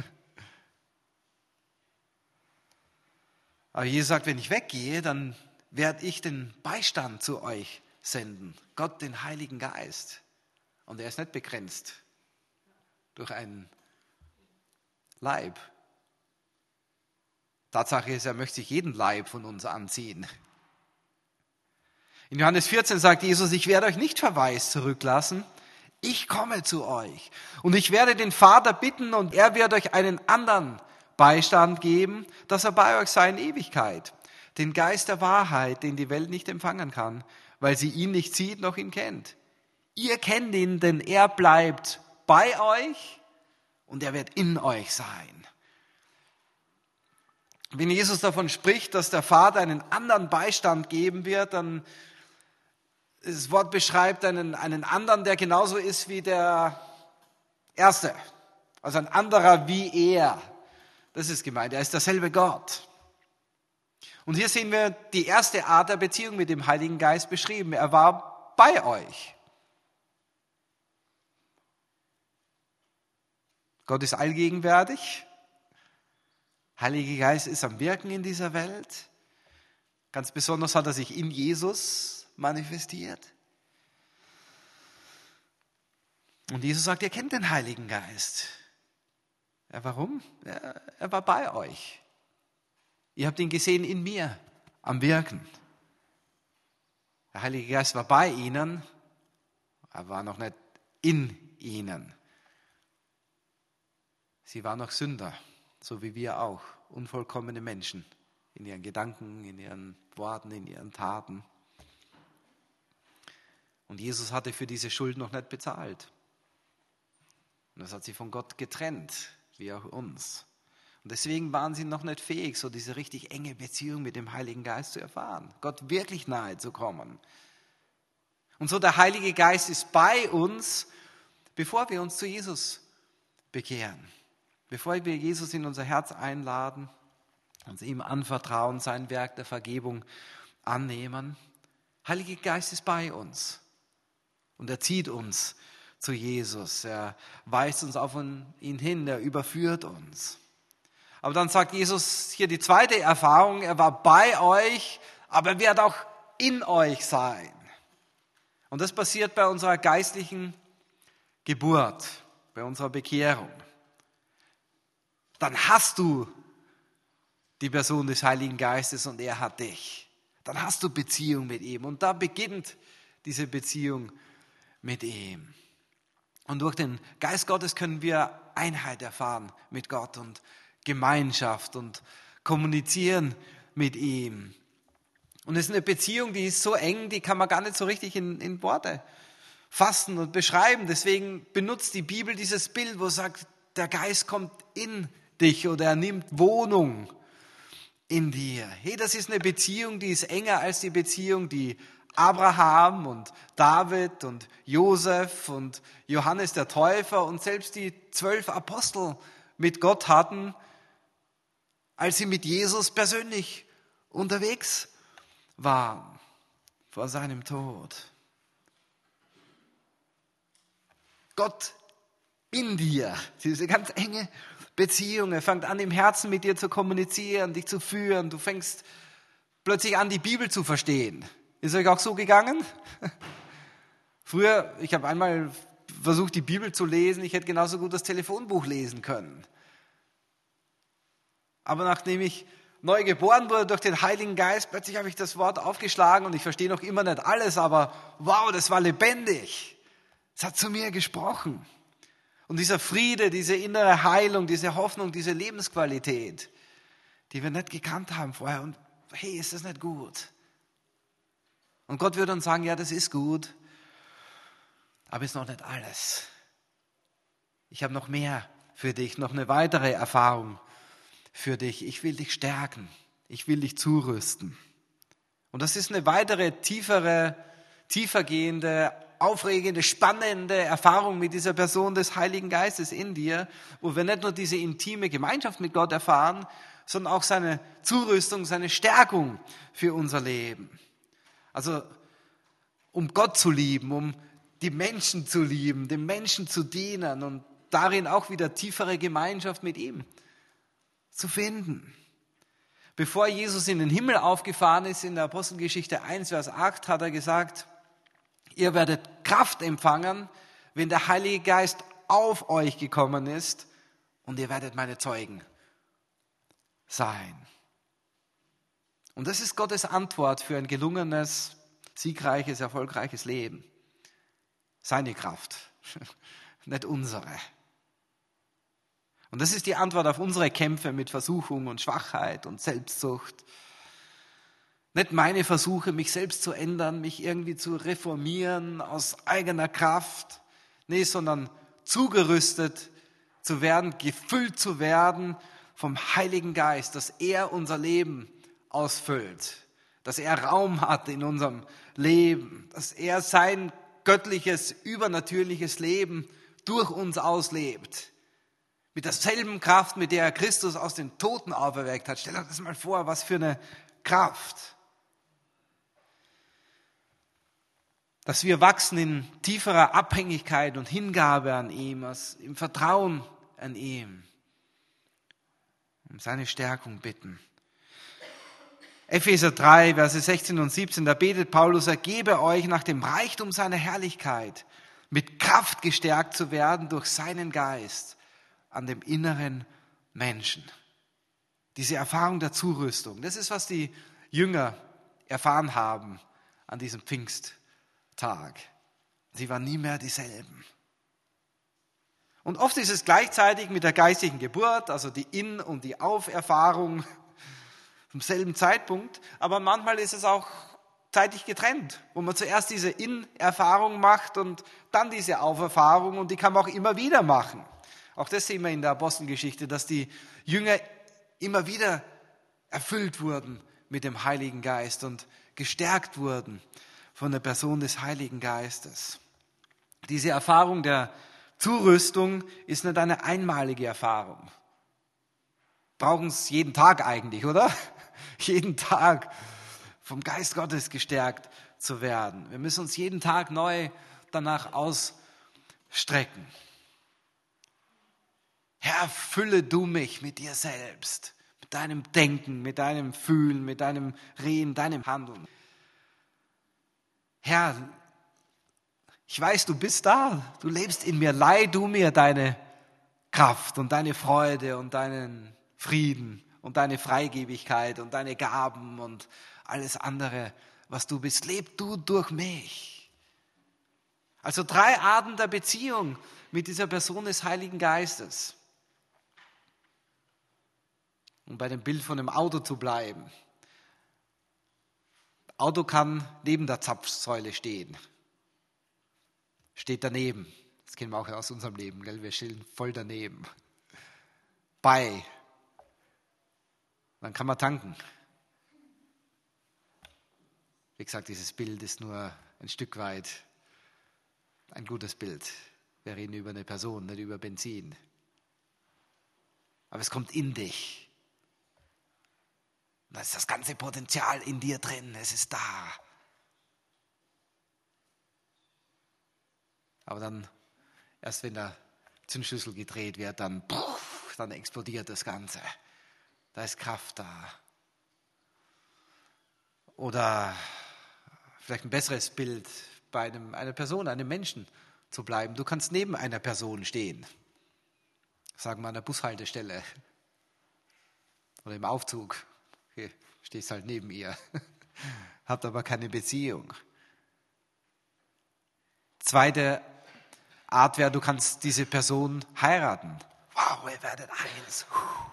Aber Jesus sagt, wenn ich weggehe, dann werde ich den Beistand zu euch senden. Gott, den Heiligen Geist. Und er ist nicht begrenzt durch einen Leib. Tatsache ist, er möchte sich jeden Leib von uns anziehen. In Johannes vierzehn sagt Jesus, ich werde euch nicht verwaist zurücklassen, ich komme zu euch und ich werde den Vater bitten und er wird euch einen anderen Beistand geben, dass er bei euch sei in Ewigkeit. Den Geist der Wahrheit, den die Welt nicht empfangen kann, weil sie ihn nicht sieht noch ihn kennt. Ihr kennt ihn, denn er bleibt bei euch und er wird in euch sein. Wenn Jesus davon spricht, dass der Vater einen anderen Beistand geben wird, dann das Wort beschreibt einen, einen anderen, der genauso ist wie der Erste. Also ein anderer wie er. Das ist gemeint. Er ist derselbe Gott. Und hier sehen wir die erste Art der Beziehung mit dem Heiligen Geist beschrieben. Er war bei euch. Gott ist allgegenwärtig. Heiliger Geist ist am Wirken in dieser Welt. Ganz besonders hat er sich in Jesus manifestiert. Und Jesus sagt, ihr kennt den Heiligen Geist. Ja, warum? Er, er war bei euch. Ihr habt ihn gesehen in mir, am Wirken. Der Heilige Geist war bei ihnen, er war noch nicht in ihnen. Sie waren noch Sünder, so wie wir auch, unvollkommene Menschen in ihren Gedanken, in ihren Worten, in ihren Taten. Und Jesus hatte für diese Schuld noch nicht bezahlt. Und das hat sie von Gott getrennt, wie auch uns. Und deswegen waren sie noch nicht fähig, so diese richtig enge Beziehung mit dem Heiligen Geist zu erfahren, Gott wirklich nahe zu kommen. Und so der Heilige Geist ist bei uns, bevor wir uns zu Jesus bekehren. bevor wir Jesus in unser Herz einladen, uns ihm anvertrauen, sein Werk der Vergebung annehmen, Heiliger Geist ist bei uns und er zieht uns zu Jesus. Er weist uns auf ihn hin, er überführt uns. Aber dann sagt Jesus hier die zweite Erfahrung, er war bei euch, aber er wird auch in euch sein. Und das passiert bei unserer geistlichen Geburt, bei unserer Bekehrung. Dann hast du die Person des Heiligen Geistes und er hat dich. Dann hast du Beziehung mit ihm und da beginnt diese Beziehung mit ihm. Und durch den Geist Gottes können wir Einheit erfahren mit Gott und Gemeinschaft und kommunizieren mit ihm. Und es ist eine Beziehung, die ist so eng, die kann man gar nicht so richtig in, in Worte fassen und beschreiben. Deswegen benutzt die Bibel dieses Bild, wo es sagt, der Geist kommt in dich oder er nimmt Wohnung in dir. Hey, das ist eine Beziehung, die ist enger als die Beziehung, die Abraham und David und Josef und Johannes der Täufer und selbst die zwölf Apostel mit Gott hatten, als sie mit Jesus persönlich unterwegs waren vor seinem Tod. Gott in dir, diese ganz enge Beziehung. Er fängt an, im Herzen mit dir zu kommunizieren, dich zu führen. Du fängst plötzlich an, die Bibel zu verstehen. Ist euch auch so gegangen? Früher, ich habe einmal versucht, die Bibel zu lesen. Ich hätte genauso gut das Telefonbuch lesen können. Aber nachdem ich neu geboren wurde durch den Heiligen Geist, plötzlich habe ich das Wort aufgeschlagen und ich verstehe noch immer nicht alles, aber wow, das war lebendig. Es hat zu mir gesprochen. Und dieser Friede, diese innere Heilung, diese Hoffnung, diese Lebensqualität, die wir nicht gekannt haben vorher. Und hey, ist das nicht gut? Und Gott würde uns sagen, ja, das ist gut, aber ist noch nicht alles. Ich habe noch mehr für dich, noch eine weitere Erfahrung für dich. Ich will dich stärken, ich will dich zurüsten. Und das ist eine weitere, tiefere, tiefergehende, aufregende, spannende Erfahrung mit dieser Person des Heiligen Geistes in dir, wo wir nicht nur diese intime Gemeinschaft mit Gott erfahren, sondern auch seine Zurüstung, seine Stärkung für unser Leben. Also um Gott zu lieben, um die Menschen zu lieben, dem Menschen zu dienen und darin auch wieder tiefere Gemeinschaft mit ihm zu finden. Bevor Jesus in den Himmel aufgefahren ist, in der Apostelgeschichte eins, Vers acht, hat er gesagt, ihr werdet Kraft empfangen, wenn der Heilige Geist auf euch gekommen ist und ihr werdet meine Zeugen sein. Und das ist Gottes Antwort für ein gelungenes, siegreiches, erfolgreiches Leben. Seine Kraft, nicht unsere. Und das ist die Antwort auf unsere Kämpfe mit Versuchung und Schwachheit und Selbstsucht. Nicht meine Versuche, mich selbst zu ändern, mich irgendwie zu reformieren aus eigener Kraft. Nee, sondern zugerüstet zu werden, gefüllt zu werden vom Heiligen Geist, dass er unser Leben ausfüllt, dass er Raum hat in unserem Leben, dass er sein göttliches, übernatürliches Leben durch uns auslebt. Mit derselben Kraft, mit der er Christus aus den Toten auferweckt hat. Stellt euch das mal vor, was für eine Kraft. Dass wir wachsen in tieferer Abhängigkeit und Hingabe an ihm, im Vertrauen an ihm. Um seine Stärkung bitten. Epheser drei, Verse sechzehn und siebzehn, da betet Paulus, er gebe euch nach dem Reichtum seiner Herrlichkeit mit Kraft gestärkt zu werden durch seinen Geist an dem inneren Menschen. Diese Erfahrung der Zurüstung, das ist, was die Jünger erfahren haben an diesem Pfingsttag. Sie waren nie mehr dieselben. Und oft ist es gleichzeitig mit der geistigen Geburt, also die In- und die Auferfahrung vom selben Zeitpunkt, aber manchmal ist es auch zeitlich getrennt, wo man zuerst diese In-Erfahrung macht und dann diese Auferfahrung und die kann man auch immer wieder machen. Auch das sehen wir in der Apostelgeschichte, dass die Jünger immer wieder erfüllt wurden mit dem Heiligen Geist und gestärkt wurden von der Person des Heiligen Geistes. Diese Erfahrung der Zurüstung ist nicht eine einmalige Erfahrung. brauchen es jeden Tag eigentlich, oder? Jeden Tag vom Geist Gottes gestärkt zu werden. Wir müssen uns jeden Tag neu danach ausstrecken. Herr, fülle du mich mit dir selbst, mit deinem Denken, mit deinem Fühlen, mit deinem Reden, deinem Handeln. Herr, ich weiß, du bist da, du lebst in mir, leih du mir deine Kraft und deine Freude und deinen Frieden und deine Freigebigkeit und deine Gaben und alles andere, was du bist. Leb du durch mich. Also drei Arten der Beziehung mit dieser Person des Heiligen Geistes. Um bei dem Bild von einem Auto zu bleiben. Auto kann neben der Zapfsäule stehen. Steht daneben. Das kennen wir auch aus unserem Leben, gell? Wir stehen voll daneben. Bei. Dann kann man tanken. Wie gesagt, dieses Bild ist nur ein Stück weit ein gutes Bild. Wir reden über eine Person, nicht über Benzin. Aber es kommt in dich. Und da ist das ganze Potenzial in dir drin. Es ist da. Aber dann, erst wenn der Zündschlüssel gedreht wird, dann, puff, dann explodiert das Ganze. Da ist Kraft da. Oder vielleicht ein besseres Bild, bei einem, einer Person, einem Menschen zu bleiben. Du kannst neben einer Person stehen. Sagen wir an der Bushaltestelle. Oder im Aufzug. Okay, stehst halt neben ihr. Habt aber keine Beziehung. Zweite Art wäre, du kannst diese Person heiraten. Wow, ihr werdet eins.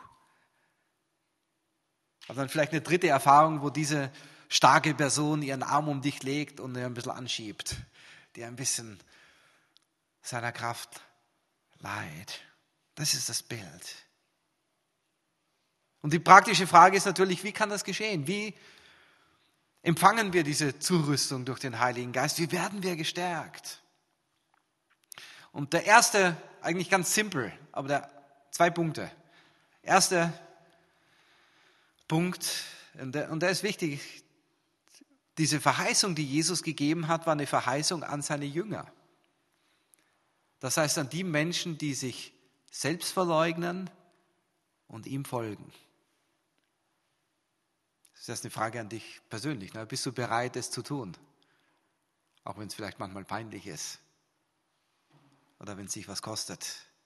Aber dann vielleicht eine dritte Erfahrung, wo diese starke Person ihren Arm um dich legt und dir ein bisschen anschiebt, dir ein bisschen seiner Kraft leiht. Das ist das Bild. Und die praktische Frage ist natürlich, wie kann das geschehen? Wie empfangen wir diese Zurüstung durch den Heiligen Geist? Wie werden wir gestärkt? Und der erste, eigentlich ganz simpel, aber der, zwei Punkte. Erster Punkt, und der, und der ist wichtig, diese Verheißung, die Jesus gegeben hat, war eine Verheißung an seine Jünger. Das heißt an die Menschen, die sich selbst verleugnen und ihm folgen. Das ist jetzt eine Frage an dich persönlich. Ne? Bist du bereit, es zu tun? Auch wenn es vielleicht manchmal peinlich ist. Oder wenn es sich was kostet.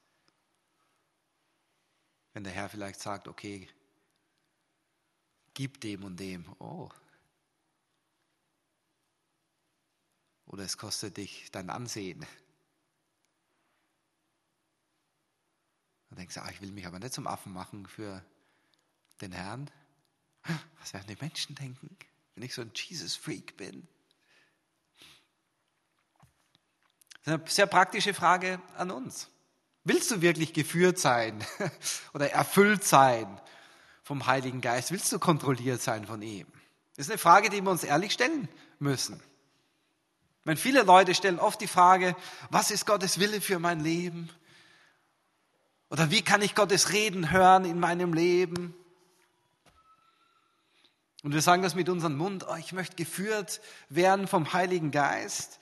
Wenn der Herr vielleicht sagt, okay, gib dem und dem. Oh. Oder es kostet dich dein Ansehen. Dann denkst du, ach, ich will mich aber nicht zum Affen machen für den Herrn. Was werden die Menschen denken, wenn ich so ein Jesus-Freak bin? Das ist eine sehr praktische Frage an uns. Willst du wirklich geführt sein oder erfüllt sein vom Heiligen Geist? Willst du kontrolliert sein von ihm? Das ist eine Frage, die wir uns ehrlich stellen müssen. Ich meine, viele Leute stellen oft die Frage, was ist Gottes Wille für mein Leben? Oder wie kann ich Gottes Reden hören in meinem Leben? Und wir sagen das mit unserem Mund, oh, ich möchte geführt werden vom Heiligen Geist.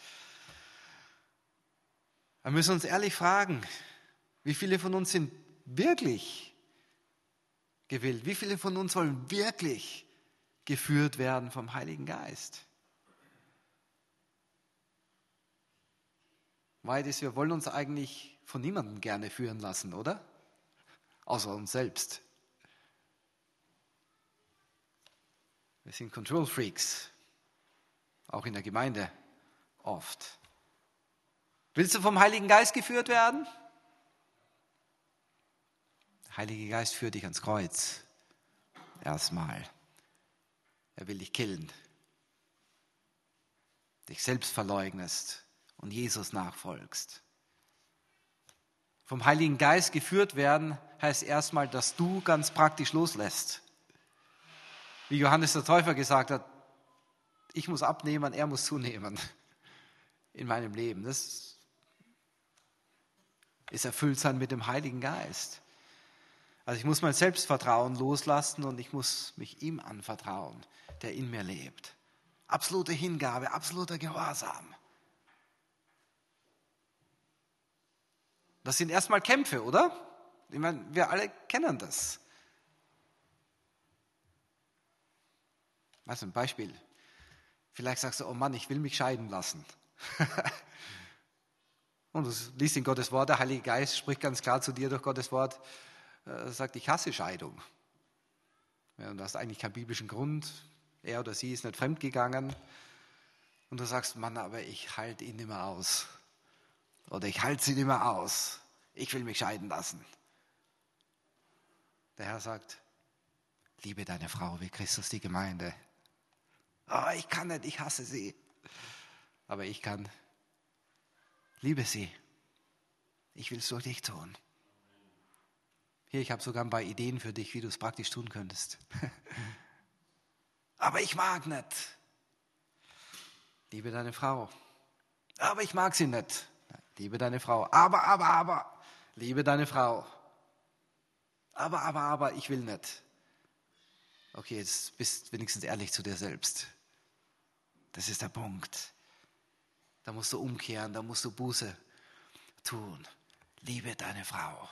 Wir müssen uns ehrlich fragen, wie viele von uns sind wirklich gewillt? Wie viele von uns wollen wirklich geführt werden vom Heiligen Geist? Weil das, wir wollen uns eigentlich von niemandem gerne führen lassen, oder? Außer uns selbst. Wir sind Control Freaks, auch in der Gemeinde oft. Willst du vom Heiligen Geist geführt werden? Der Heilige Geist führt dich ans Kreuz. Erstmal. Er will dich killen. Dich selbst verleugnest und Jesus nachfolgst. Vom Heiligen Geist geführt werden heißt erstmal, dass du ganz praktisch loslässt. Wie Johannes der Täufer gesagt hat, ich muss abnehmen, er muss zunehmen in meinem Leben. Das ist erfüllt sein mit dem Heiligen Geist. Also ich muss mein Selbstvertrauen loslassen und ich muss mich ihm anvertrauen, der in mir lebt. Absolute Hingabe, absoluter Gehorsam. Das sind erstmal Kämpfe, oder? Ich meine, wir alle kennen das. Also ein Beispiel. Vielleicht sagst du, oh Mann, ich will mich scheiden lassen. Und du liest in Gottes Wort, der Heilige Geist spricht ganz klar zu dir durch Gottes Wort, äh, sagt, ich hasse Scheidung. Ja, und du hast eigentlich keinen biblischen Grund. Er oder sie ist nicht fremdgegangen. Und du sagst, Mann, aber ich halte ihn nicht mehr aus. Oder ich halte sie nicht mehr aus. Ich will mich scheiden lassen. Der Herr sagt, liebe deine Frau wie Christus die Gemeinde. Oh, ich kann nicht, ich hasse sie. Aber ich kann. Liebe sie. Ich will es durch dich tun. Hier, ich habe sogar ein paar Ideen für dich, wie du es praktisch tun könntest. Aber ich mag nicht. Liebe deine Frau. Aber ich mag sie nicht. Liebe deine Frau. Aber, aber, aber. Liebe deine Frau. Aber, aber, aber, ich will nicht. Okay, jetzt bist wenigstens ehrlich zu dir selbst. Das ist der Punkt. Da musst du umkehren, da musst du Buße tun. Liebe deine Frau.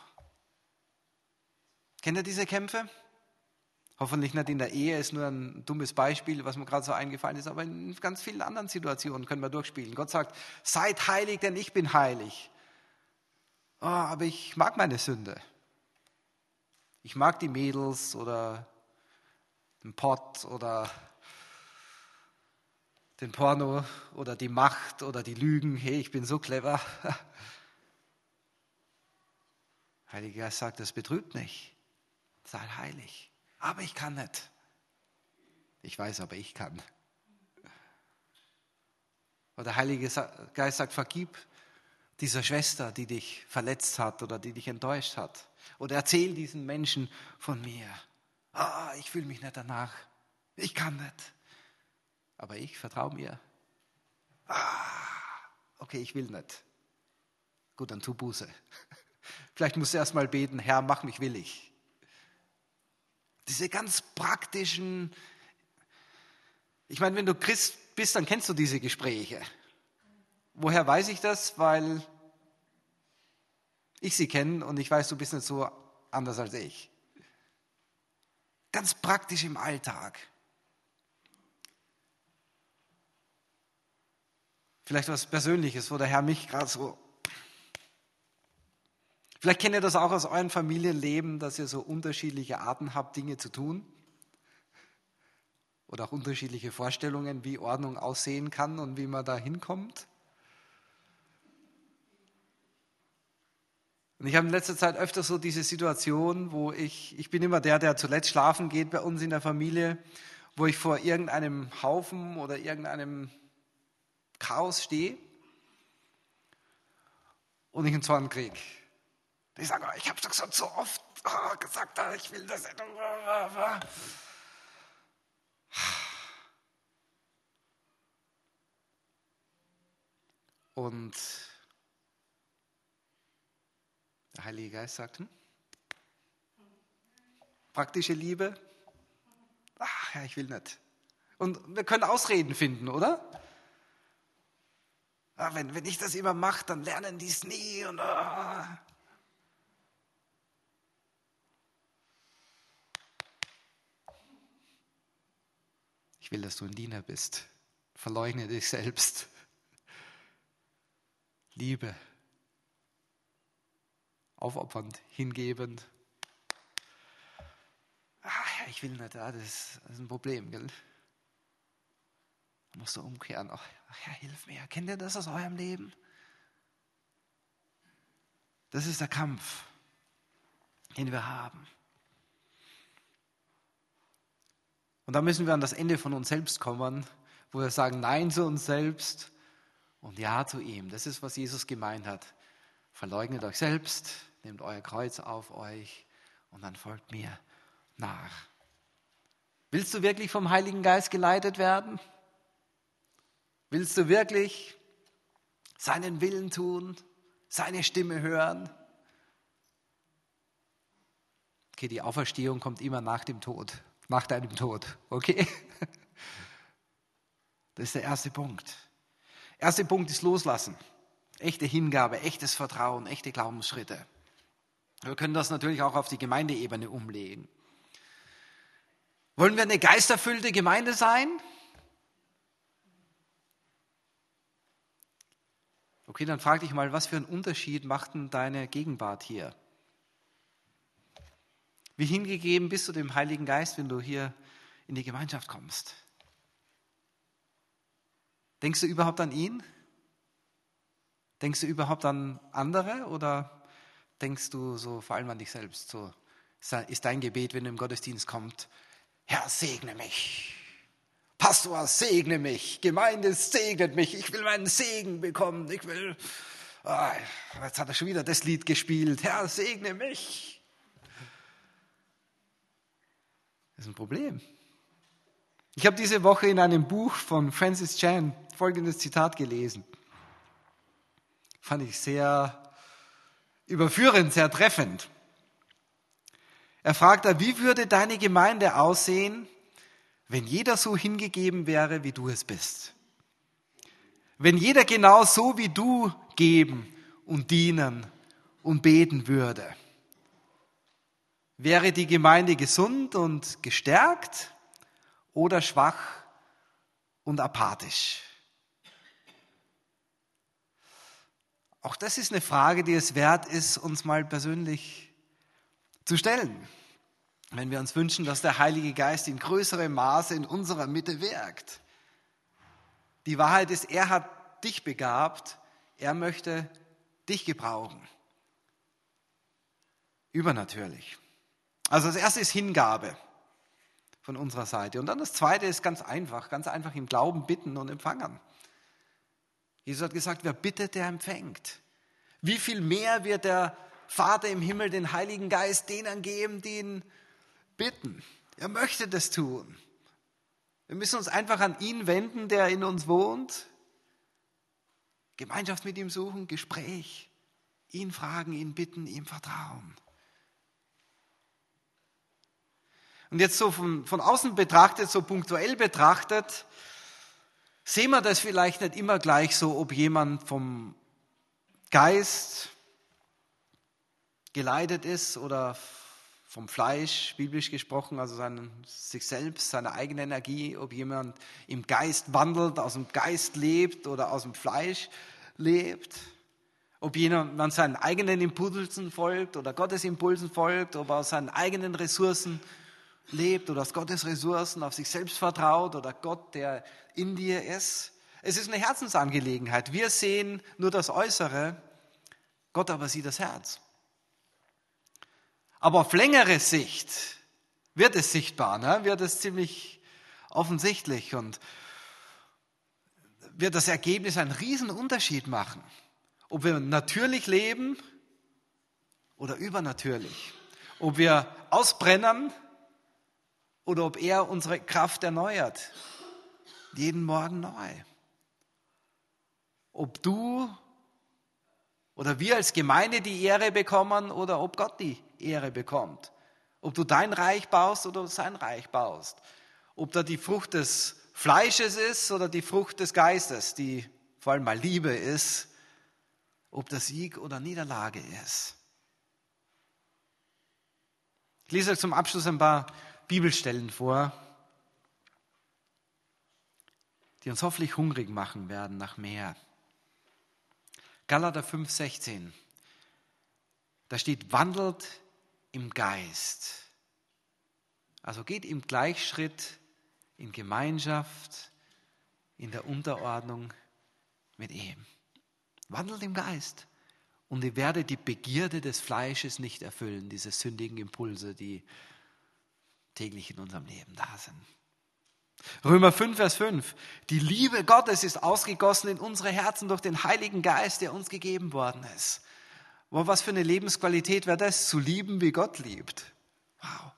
Kennt ihr diese Kämpfe? Hoffentlich nicht in der Ehe, ist nur ein dummes Beispiel, was mir gerade so eingefallen ist, aber in ganz vielen anderen Situationen können wir durchspielen. Gott sagt, seid heilig, denn ich bin heilig. Oh, aber ich mag meine Sünde. Ich mag die Mädels oder den Pott oder den Porno oder die Macht oder die Lügen. Hey, ich bin so clever. Heiliger Geist sagt, das betrübt mich. Sei heilig. Aber ich kann nicht. Ich weiß, aber ich kann. Oder der Heilige Geist sagt, vergib dieser Schwester, die dich verletzt hat oder die dich enttäuscht hat. Oder erzähl diesen Menschen von mir. Ah, ich fühle mich nicht danach. Ich kann nicht. Aber ich vertraue mir. Ah, okay, ich will nicht. Gut, dann tu Buße. Vielleicht musst du erst mal beten, Herr, mach mich willig. Diese ganz praktischen, ich meine, wenn du Christ bist, dann kennst du diese Gespräche. Woher weiß ich das? Weil ich sie kenne und ich weiß, du bist nicht so anders als ich. Ganz praktisch im Alltag. Vielleicht was Persönliches, wo der Herr mich gerade so... Vielleicht kennt ihr das auch aus eurem Familienleben, dass ihr so unterschiedliche Arten habt, Dinge zu tun. Oder auch unterschiedliche Vorstellungen, wie Ordnung aussehen kann und wie man da hinkommt. Und ich habe in letzter Zeit öfter so diese Situation, wo ich, ich bin immer der, der zuletzt schlafen geht bei uns in der Familie, wo ich vor irgendeinem Haufen oder irgendeinem Chaos stehe und ich einen Zorn kriege. Ich sage, oh, ich habe doch schon so oft oh, gesagt, ich will das nicht. Und der Heilige Geist sagt, hm? Praktische Liebe, ach ja, ich will nicht. Und wir können Ausreden finden, oder? Ja, wenn, wenn ich das immer mache, dann lernen die es nie. Und, oh. Ich will, dass du ein Diener bist. Verleugne dich selbst. Liebe. Aufopfernd, hingebend. Ach ja, ich will nicht, das ist ein Problem, gell? Da musst du umkehren. Ach ja, hilf mir. Kennt ihr das aus eurem Leben? Das ist der Kampf, den wir haben. Und da müssen wir an das Ende von uns selbst kommen, wo wir sagen Nein zu uns selbst und Ja zu ihm. Das ist, was Jesus gemeint hat. Verleugnet euch selbst, nehmt euer Kreuz auf euch und dann folgt mir nach. Willst du wirklich vom Heiligen Geist geleitet werden? Willst du wirklich seinen Willen tun, seine Stimme hören? Okay, die Auferstehung kommt immer nach dem Tod, nach deinem Tod, okay? Das ist der erste Punkt. Erster Punkt ist Loslassen. Echte Hingabe, echtes Vertrauen, echte Glaubensschritte. Wir können das natürlich auch auf die Gemeindeebene umlegen. Wollen wir eine geisterfüllte Gemeinde sein? Okay, dann frag dich mal, was für einen Unterschied macht denn deine Gegenwart hier? Wie hingegeben bist du dem Heiligen Geist, wenn du hier in die Gemeinschaft kommst? Denkst du überhaupt an ihn? Denkst du überhaupt an andere oder denkst du so vor allem an dich selbst? So ist dein Gebet, wenn du im Gottesdienst kommst: Herr, segne mich. Pastor, segne mich. Gemeinde, segnet mich. Ich will meinen Segen bekommen. Ich will. Oh, jetzt hat er schon wieder das Lied gespielt. Herr, segne mich. Das ist ein Problem. Ich habe diese Woche in einem Buch von Francis Chan folgendes Zitat gelesen. Fand ich sehr überführend, sehr treffend. Er fragt da: Wie würde deine Gemeinde aussehen, wenn jeder so hingegeben wäre, wie du es bist? Wenn jeder genau so wie du geben und dienen und beten würde? Wäre die Gemeinde gesund und gestärkt oder schwach und apathisch? Auch das ist eine Frage, die es wert ist, uns mal persönlich zu stellen, wenn wir uns wünschen, dass der Heilige Geist in größerem Maße in unserer Mitte wirkt. Die Wahrheit ist, er hat dich begabt, er möchte dich gebrauchen. Übernatürlich. Also das erste ist Hingabe von unserer Seite. Und dann das zweite ist ganz einfach, ganz einfach im Glauben bitten und empfangen. Jesus hat gesagt, wer bittet, der empfängt. Wie viel mehr wird der Vater im Himmel den Heiligen Geist denen geben, die ihn bitten? Er möchte das tun. Wir müssen uns einfach an ihn wenden, der in uns wohnt. Gemeinschaft mit ihm suchen, Gespräch. Ihn fragen, ihn bitten, ihm vertrauen. Und jetzt so von, von außen betrachtet, so punktuell betrachtet, sehen wir das vielleicht nicht immer gleich so, ob jemand vom Geist geleitet ist oder vom Fleisch, biblisch gesprochen, also seinen, sich selbst, seine eigene Energie, ob jemand im Geist wandelt, aus dem Geist lebt oder aus dem Fleisch lebt, ob jemand seinen eigenen Impulsen folgt oder Gottes Impulsen folgt, ob er aus seinen eigenen Ressourcen lebt oder aus Gottes Ressourcen auf sich selbst vertraut oder Gott, der in dir ist. Es ist eine Herzensangelegenheit. Wir sehen nur das Äußere, Gott aber sieht das Herz. Aber auf längere Sicht wird es sichtbar, ne? Wird es ziemlich offensichtlich und wird das Ergebnis einen riesen Unterschied machen. Ob wir natürlich leben oder übernatürlich. Ob wir ausbrennen oder ob er unsere Kraft erneuert. Jeden Morgen neu. Ob du oder wir als Gemeinde die Ehre bekommen oder ob Gott die Ehre bekommt. Ob du dein Reich baust oder sein Reich baust. Ob da die Frucht des Fleisches ist oder die Frucht des Geistes, die vor allem mal Liebe ist. Ob das Sieg oder Niederlage ist. Ich lese euch zum Abschluss ein paar Bibelstellen vor, die uns hoffentlich hungrig machen werden nach mehr. Galater fünf, sechzehn. Da steht, wandelt im Geist. Also geht im Gleichschritt, in Gemeinschaft, in der Unterordnung mit ihm. Wandelt im Geist. Und ihr werdet die Begierde des Fleisches nicht erfüllen, diese sündigen Impulse, die täglich in unserem Leben da sind. Römer fünf, Vers fünf. Die Liebe Gottes ist ausgegossen in unsere Herzen durch den Heiligen Geist, der uns gegeben worden ist. Wow, was für eine Lebensqualität wäre das, zu lieben, wie Gott liebt. Wow.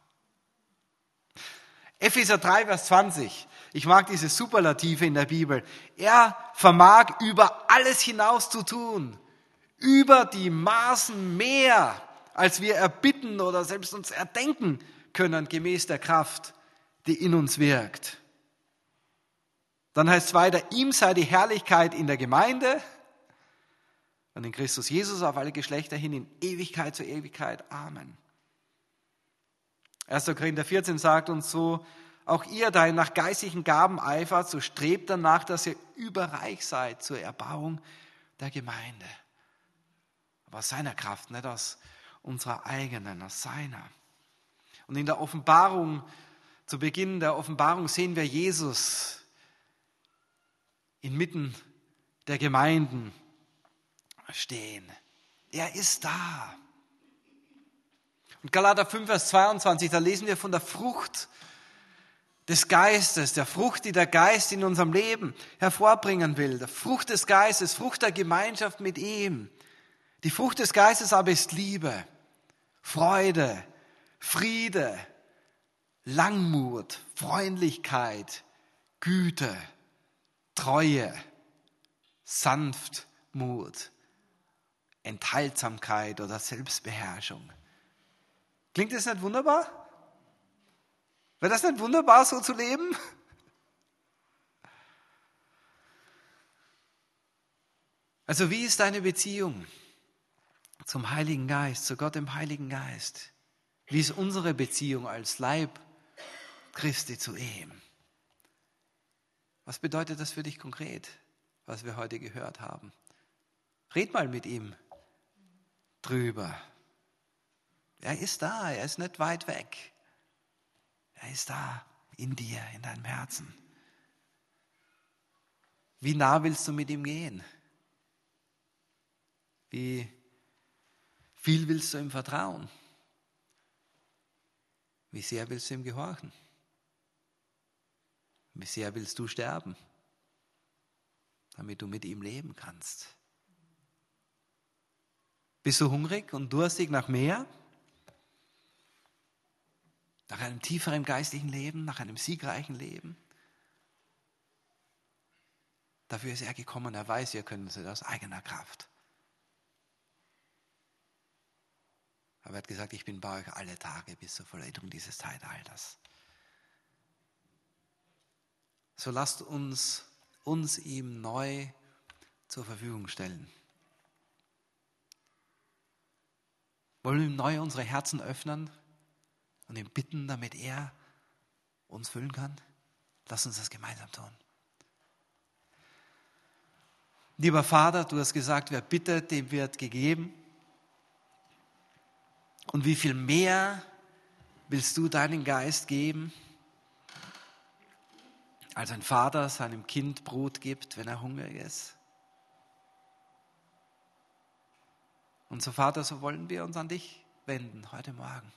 Epheser drei, Vers zwanzig. Ich mag diese Superlative in der Bibel. Er vermag über alles hinaus zu tun. Über die Maßen mehr, als wir erbitten oder selbst uns erdenken können, gemäß der Kraft, die in uns wirkt. Dann heißt es weiter, ihm sei die Herrlichkeit in der Gemeinde und in Christus Jesus auf alle Geschlechter hin, in Ewigkeit zu Ewigkeit. Amen. erster Korinther vierzehn sagt uns so, auch ihr, da ihr nach geistlichen Gaben eifert, so strebt danach, dass ihr überreich seid zur Erbauung der Gemeinde. Aber aus seiner Kraft, nicht aus unserer eigenen, aus seiner. Und in der Offenbarung, zu Beginn der Offenbarung sehen wir Jesus inmitten der Gemeinden stehen. Er ist da. Und Galater fünf, Vers zweiundzwanzig, da lesen wir von der Frucht des Geistes, der Frucht, die der Geist in unserem Leben hervorbringen will. Der Frucht des Geistes, Frucht der Gemeinschaft mit ihm. Die Frucht des Geistes aber ist Liebe, Freude, Friede, Langmut, Freundlichkeit, Güte, Treue, Sanftmut, Enthaltsamkeit oder Selbstbeherrschung. Klingt das nicht wunderbar? Wäre das nicht wunderbar, so zu leben? Also wie ist deine Beziehung zum Heiligen Geist, zu Gott im Heiligen Geist? Wie ist unsere Beziehung als Leib Christi zu ihm? Was bedeutet das für dich konkret, was wir heute gehört haben? Red mal mit ihm drüber. Er ist da, er ist nicht weit weg. Er ist da, in dir, in deinem Herzen. Wie nah willst du mit ihm gehen? Wie viel willst du ihm vertrauen? Wie sehr willst du ihm gehorchen? Wie sehr willst du sterben, damit du mit ihm leben kannst? Bist du hungrig und durstig nach mehr? Nach einem tieferen geistlichen Leben, nach einem siegreichen Leben? Dafür ist er gekommen, er weiß, wir können es nicht aus eigener Kraft. Aber er hat gesagt, ich bin bei euch alle Tage bis zur Vollendung dieses Zeitalters. So lasst uns uns ihm neu zur Verfügung stellen. Wollen wir ihm neu unsere Herzen öffnen und ihn bitten, damit er uns füllen kann? Lass uns das gemeinsam tun. Lieber Vater, du hast gesagt, wer bittet, dem wird gegeben. Und wie viel mehr willst du deinen Geist geben, als ein Vater seinem Kind Brot gibt, wenn er hungrig ist? Und so, Vater, so wollen wir uns an dich wenden heute Morgen.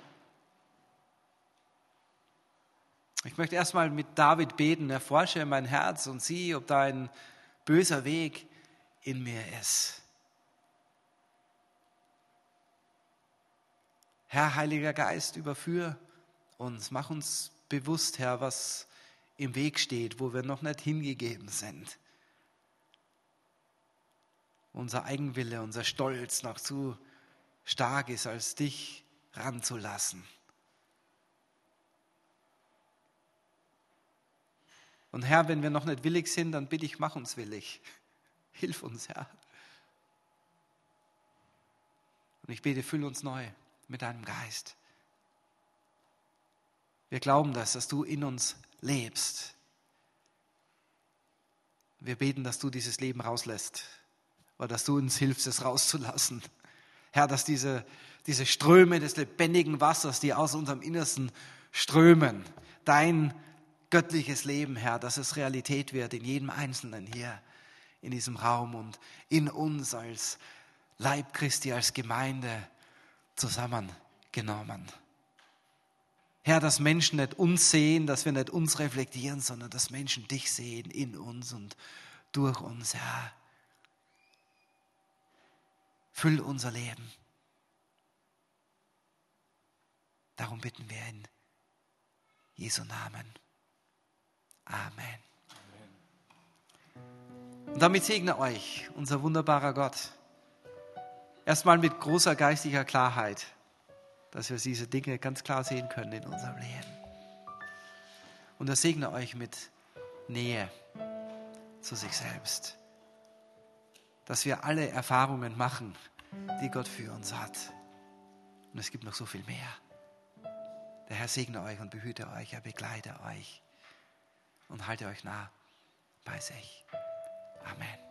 Ich möchte erstmal mit David beten, erforsche mein Herz und sieh, ob da ein böser Weg in mir ist. Herr, Heiliger Geist, überführ uns, mach uns bewusst, Herr, was im Weg steht, wo wir noch nicht hingegeben sind. Unser Eigenwille, unser Stolz noch zu stark ist, als dich ranzulassen. Und Herr, wenn wir noch nicht willig sind, dann bitte ich, mach uns willig. Hilf uns, Herr. Und ich bete, füll uns neu mit deinem Geist. Wir glauben das, dass du in uns lebst. Wir beten, dass du dieses Leben rauslässt, oder dass du uns hilfst, es rauszulassen. Herr, dass diese, diese Ströme des lebendigen Wassers, die aus unserem Innersten strömen, dein göttliches Leben, Herr, dass es Realität wird in jedem Einzelnen hier in diesem Raum und in uns als Leib Christi, als Gemeinde zusammengenommen. Herr, dass Menschen nicht uns sehen, dass wir nicht uns reflektieren, sondern dass Menschen dich sehen in uns und durch uns, Herr. Füll unser Leben. Darum bitten wir in Jesu Namen. Amen. Und damit segne euch unser wunderbarer Gott. Erstmal mit großer geistlicher Klarheit, dass wir diese Dinge ganz klar sehen können in unserem Leben. Und er segne euch mit Nähe zu sich selbst. Dass wir alle Erfahrungen machen, die Gott für uns hat. Und es gibt noch so viel mehr. Der Herr segne euch und behüte euch, er begleite euch und halte euch nah bei sich. Amen.